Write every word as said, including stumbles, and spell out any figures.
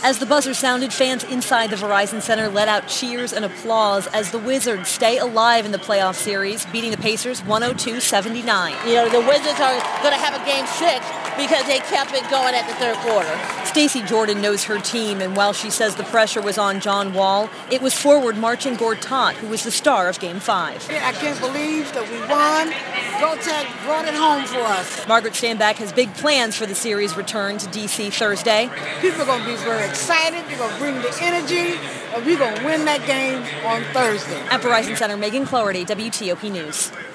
As the buzzer sounded, fans inside the Verizon Center let out cheers and applause as the Wizards stay alive in the playoff series, beating the Pacers one oh two seventy-nine. You know, the Wizards are going to have a game six because they kept it going at the third quarter. Stacey Jordan knows her team, and while she says the pressure was on John Wall, it was forward-marching Gortat who was the star of Game five. I can't believe that we won. Gortat brought it home for us. Margaret Stanback has big plans for the series return to D C Thursday. People are going to be very excited. They're going to bring the energy, and we're going to win that game on Thursday. At Verizon Center, Megan Cloherty, W T O P News.